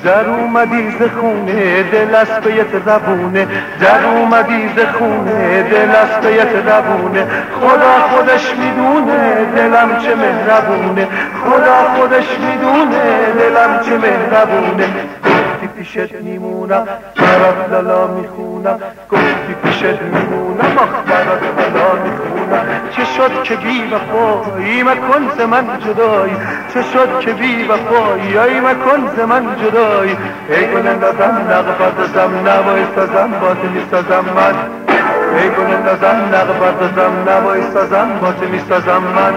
در اومدی ز خونه دل از پیت زبونه، در اومدی ز خونه دل از پیت زبونه. خدا خودش میدونه دلم چه مهربونه، خدا خودش میدونه دلم چه مهربونه. گفتی پیشت میمونم برات لالا میخونم، گفتی پیشت میمونم آخ برات لالا میخونم. چه شد که بی وفایی مکن ز من جدایی، چه شد که بی وفایی ای مکن ز من جدایی. ای گل نازم نغفت زم نوای سازم باز میسازم من، ای گل نازم نغفت زم نوای سازم باز میسازم من.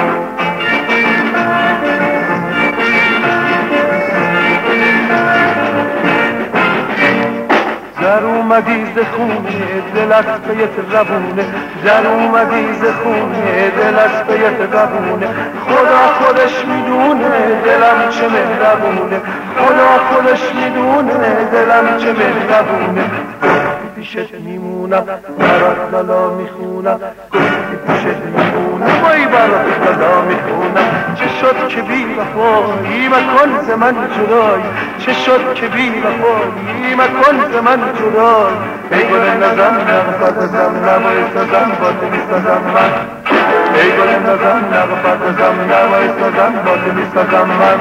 در اومدی ز خونه دل از پیت زبونه، در اومدی ز خونه دل از پیت زبونه. خدا خودش میدونه دلم چه مهربونه، خدا خودش میدونه دلم چه مهربونه. پیشت میمونم برات لالا میخونم، گفتی پیشت میمونم وای برات لالا میخونم. چه شد که بی وفایی مکن ز من جدایی، چه شد که بی وفایی مکن ز من جدایی. ای گل نازم نغفت زم نوای سازم باز میسازم من، ای گل نازم نغفت زم نوای سازم باز میسازم من.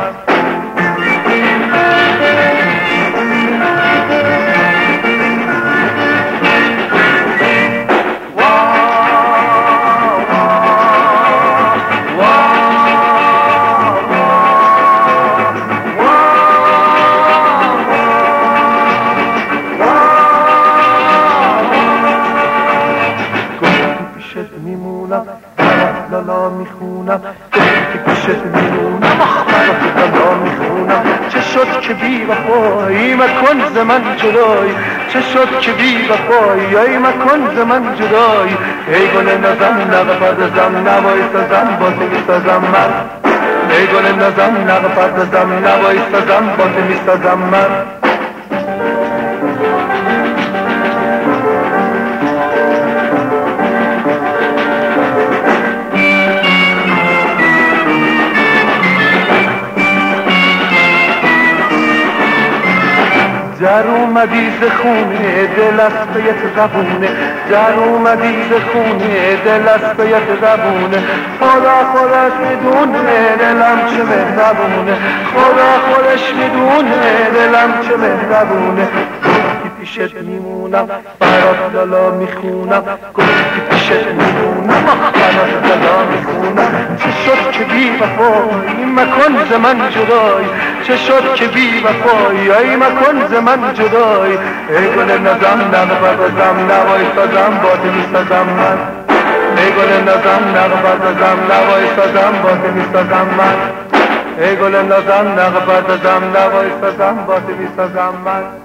لالا میخونم، گفتی پیشت میمونم آخ برات لالا میخونم. چه شد که بی وفایی مکن ز من جدایی، چه شد که بی وفایی ای مکن ز من جدایی. ای گل نازم نغفت زم نوای سازم باز میسازم من، ای گل نازم نغفت زم نوای سازم باز میسازم من. در اومدی ز خونه دل از پیت زبونه، در اومدی ز خونه دل از پیت زبونه. خدا خودش میدونه دلم چه مهربونه، خدا خودش میدونه دلم چه مهربونه. گفتی پیشت میمونم برات لالا میخونم، گفتی پیشت میمونم آخ برات لالا میخونم. چه شد که بی وفایی مکن ز من جدایی، چه شد که بی وفایی ای مکن ز من جدایی. ای گل نازم نغفت زم نوای سازم باز میسازم من، ای گل نازم نغفت زم نوای سازم باز میسازم من، ای گل نازم نغفت زم نوای سازم باز میسازم من.